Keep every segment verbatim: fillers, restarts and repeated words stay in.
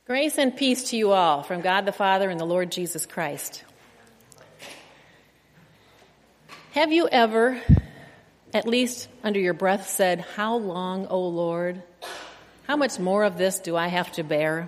Grace and peace to you all from God the Father and the Lord Jesus Christ. Have you ever, at least under your breath, said, "How long, O Lord? How much more of this do I have to bear?"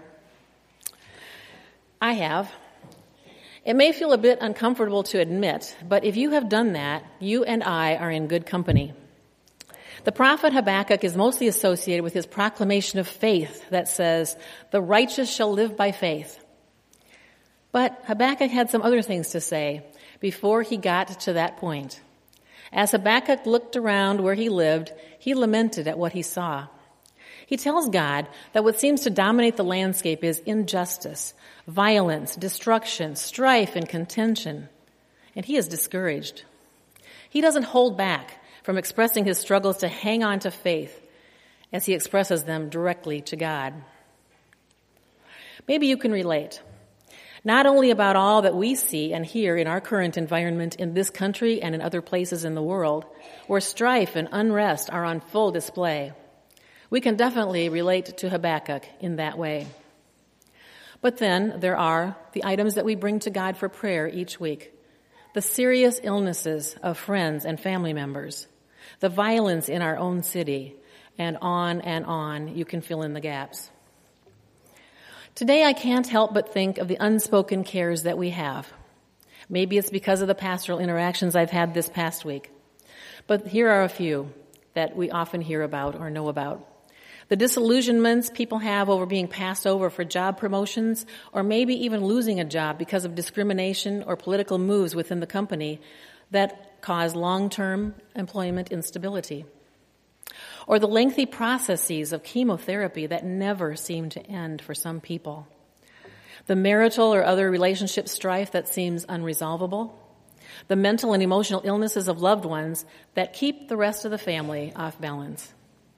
I have. It may feel a bit uncomfortable to admit, but if you have done that, you and I are in good company. The prophet Habakkuk is mostly associated with his proclamation of faith that says, "The righteous shall live by faith." But Habakkuk had some other things to say before he got to that point. As Habakkuk looked around where he lived, he lamented at what he saw. He tells God that what seems to dominate the landscape is injustice, violence, destruction, strife, and contention. And he is discouraged. He doesn't hold back from expressing his struggles to hang on to faith as he expresses them directly to God. Maybe you can relate, not only about all that we see and hear in our current environment in this country and in other places in the world, where strife and unrest are on full display. We can definitely relate to Habakkuk in that way. But then there are the items that we bring to God for prayer each week, the serious illnesses of friends and family members, the violence in our own city, and on and on. You can fill in the gaps. Today I can't help but think of the unspoken cares that we have. Maybe it's because of the pastoral interactions I've had this past week. But here are a few that we often hear about or know about. The disillusionments people have over being passed over for job promotions, or maybe even losing a job because of discrimination or political moves within the company that cause long-term employment instability. Or the lengthy processes of chemotherapy that never seem to end for some people. The marital or other relationship strife that seems unresolvable. The mental and emotional illnesses of loved ones that keep the rest of the family off balance.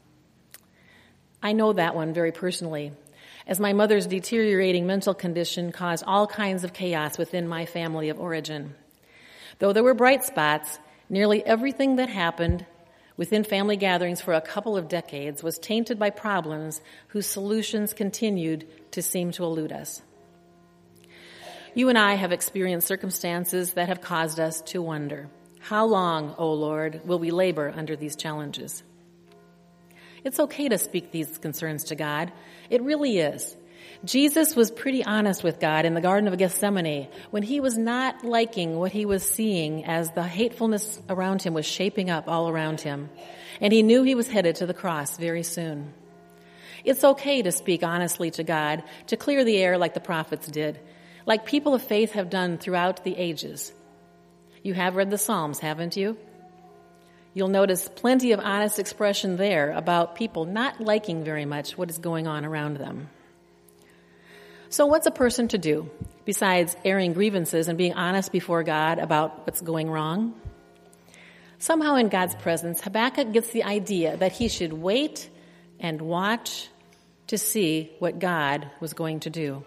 I know that one very personally, as my mother's deteriorating mental condition caused all kinds of chaos within my family of origin. Though there were bright spots, nearly everything that happened within family gatherings for a couple of decades was tainted by problems whose solutions continued to seem to elude us. You and I have experienced circumstances that have caused us to wonder, how long, O Lord, will we labor under these challenges? It's okay to speak these concerns to God. It really is. Jesus was pretty honest with God in the Garden of Gethsemane when he was not liking what he was seeing as the hatefulness around him was shaping up all around him. And he knew he was headed to the cross very soon. It's okay to speak honestly to God, to clear the air like the prophets did, like people of faith have done throughout the ages. You have read the Psalms, haven't you? You'll notice plenty of honest expression there about people not liking very much what is going on around them. So what's a person to do besides airing grievances and being honest before God about what's going wrong? Somehow in God's presence, Habakkuk gets the idea that he should wait and watch to see what God was going to do.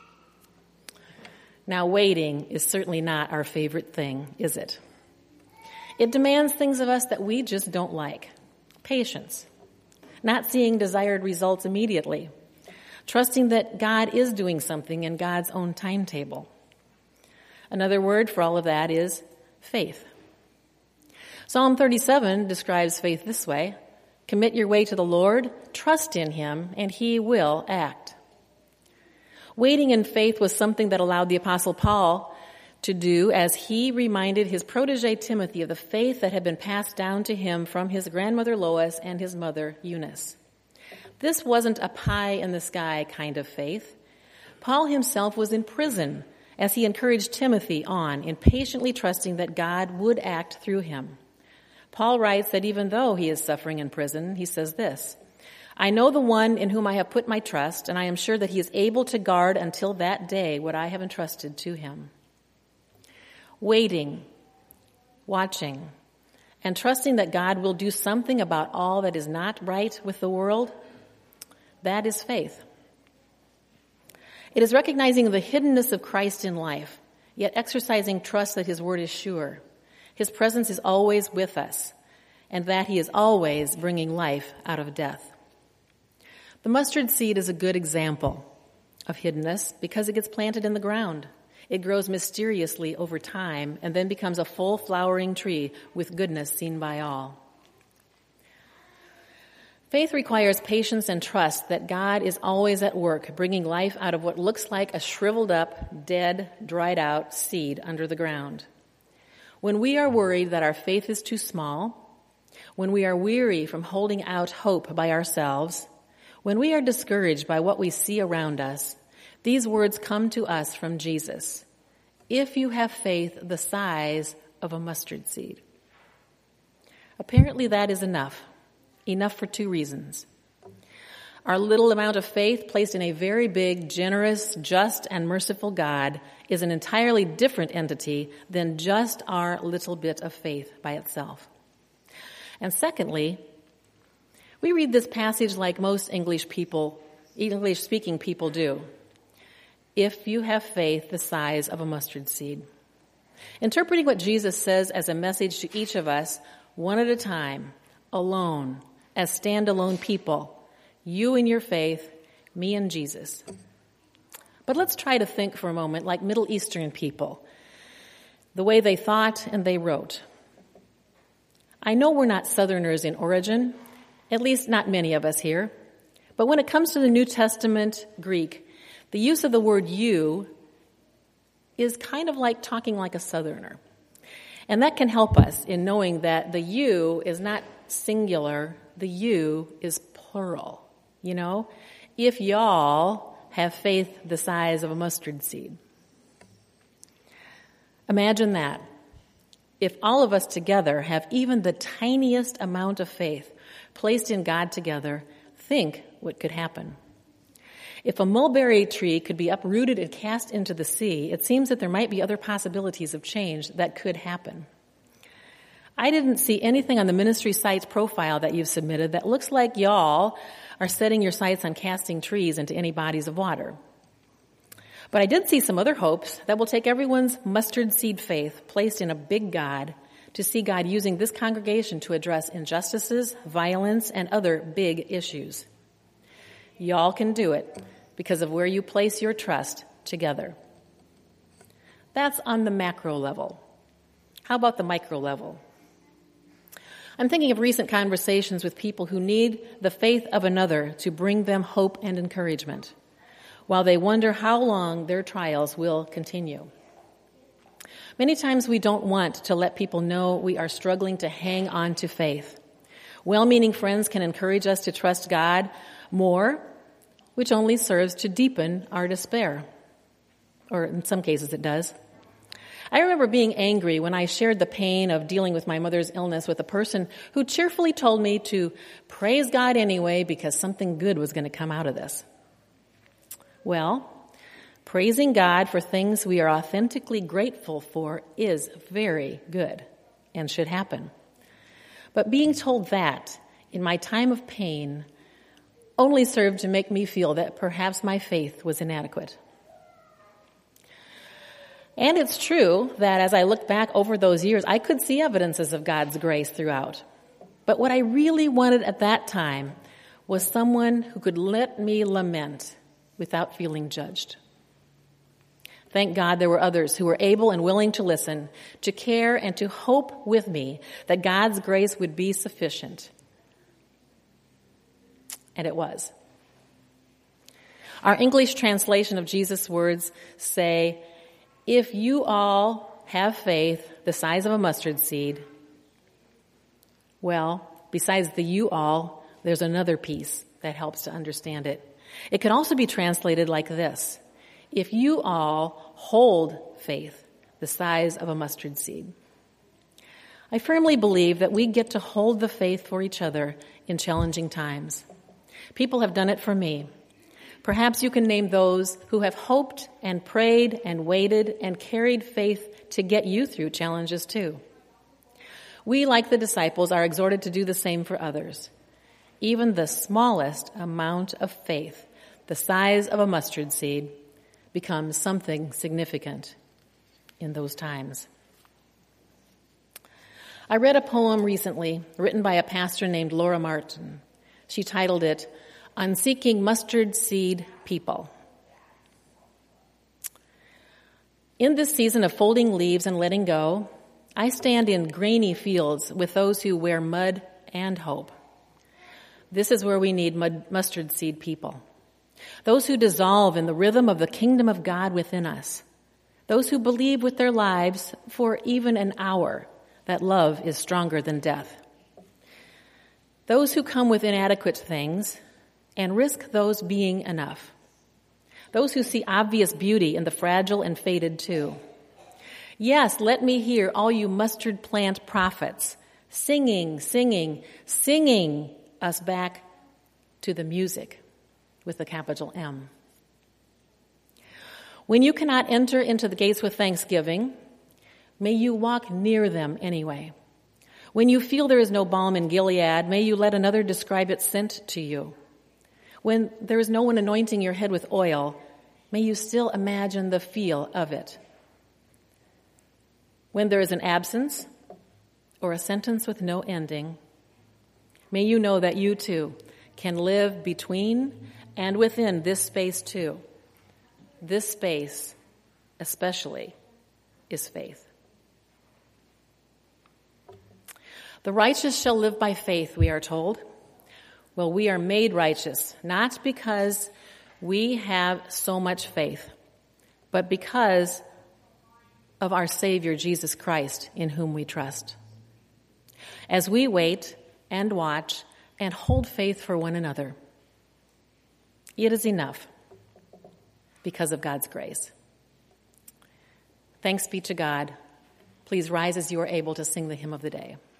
Now, waiting is certainly not our favorite thing, is it? It demands things of us that we just don't like. Patience, not seeing desired results immediately, trusting that God is doing something in God's own timetable. Another word for all of that is faith. Psalm thirty-seven describes faith this way: commit your way to the Lord, trust in him, and he will act. Waiting in faith was something that allowed the Apostle Paul to do as he reminded his protege Timothy of the faith that had been passed down to him from his grandmother Lois and his mother Eunice. This wasn't a pie-in-the-sky kind of faith. Paul himself was in prison as he encouraged Timothy on in patiently trusting that God would act through him. Paul writes that even though he is suffering in prison, he says this: "I know the one in whom I have put my trust, and I am sure that he is able to guard until that day what I have entrusted to him." Waiting, watching, and trusting that God will do something about all that is not right with the world, that is faith. It is recognizing the hiddenness of Christ in life, yet exercising trust that his word is sure. His presence is always with us, and that he is always bringing life out of death. The mustard seed is a good example. of hiddenness because it gets planted in the ground. It grows mysteriously over time and then becomes a full flowering tree with goodness seen by all. Faith requires patience and trust that God is always at work, bringing life out of what looks like a shriveled up, dead, dried out seed under the ground. When we are worried that our faith is too small, when we are weary from holding out hope by ourselves, when we are discouraged by what we see around us, these words come to us from Jesus. If you have faith the size of a mustard seed. Apparently that is enough. Enough for two reasons. Our little amount of faith placed in a very big, generous, just, and merciful God is an entirely different entity than just our little bit of faith by itself. And secondly, we read this passage like most English people, English-speaking people do. If you have faith the size of a mustard seed. Interpreting what Jesus says as a message to each of us, one at a time, alone, as standalone people, you and your faith, me and Jesus. But let's try to think for a moment like Middle Eastern people, the way they thought and they wrote. I know we're not Southerners in origin, at least not many of us here, but when it comes to the New Testament Greek, the use of the word you is kind of like talking like a Southerner. And that can help us in knowing that the you is not singular, the you is plural. You know, if y'all have faith the size of a mustard seed. Imagine that. If all of us together have even the tiniest amount of faith placed in God together, think what could happen. If a mulberry tree could be uprooted and cast into the sea, it seems that there might be other possibilities of change that could happen. I didn't see anything on the ministry sites profile that you've submitted that looks like y'all are setting your sights on casting trees into any bodies of water. But I did see some other hopes that will take everyone's mustard seed faith placed in a big God to see God using this congregation to address injustices, violence, and other big issues. Y'all can do it because of where you place your trust together. That's on the macro level. How about the micro level? I'm thinking of recent conversations with people who need the faith of another to bring them hope and encouragement, while they wonder how long their trials will continue. Many times we don't want to let people know we are struggling to hang on to faith. Well-meaning friends can encourage us to trust God more, which only serves to deepen our despair. Or in some cases it does. I remember being angry when I shared the pain of dealing with my mother's illness with a person who cheerfully told me to praise God anyway because something good was going to come out of this. Well, praising God for things we are authentically grateful for is very good and should happen. But being told that in my time of pain only served to make me feel that perhaps my faith was inadequate. And it's true that as I look back over those years, I could see evidences of God's grace throughout. But what I really wanted at that time was someone who could let me lament without feeling judged. Thank God there were others who were able and willing to listen, to care, and to hope with me that God's grace would be sufficient. And it was. Our English translation of Jesus' words say, if you all have faith the size of a mustard seed, well, besides the you all, there's another piece that helps to understand it. It can also be translated like this. If you all hold faith the size of a mustard seed. I firmly believe that we get to hold the faith for each other in challenging times. People have done it for me. Perhaps you can name those who have hoped and prayed and waited and carried faith to get you through challenges too. We, like the disciples, are exhorted to do the same for others. Even the smallest amount of faith, the size of a mustard seed, becomes something significant in those times. I read a poem recently written by a pastor named Laura Martin. She titled it, Unseeking Mustard Seed People. In this season of folding leaves and letting go, I stand in grainy fields with those who wear mud and hope. This is where we need mud, mustard seed people. Those who dissolve in the rhythm of the kingdom of God within us. Those who believe with their lives for even an hour that love is stronger than death. Those who come with inadequate things and risk those being enough. Those who see obvious beauty in the fragile and faded too. Yes, let me hear all you mustard plant prophets singing, singing, singing us back to the music with the capital M. When you cannot enter into the gates with thanksgiving, may you walk near them anyway. When you feel there is no balm in Gilead, may you let another describe its scent to you. When there is no one anointing your head with oil, may you still imagine the feel of it. When there is an absence or a sentence with no ending, may you know that you too can live between and within this space too. This space, especially, is faith. The righteous shall live by faith, we are told. Well, we are made righteous, not because we have so much faith, but because of our Savior, Jesus Christ, in whom we trust. As we wait and watch and hold faith for one another, it is enough because of God's grace. Thanks be to God. Please rise as you are able to sing the hymn of the day.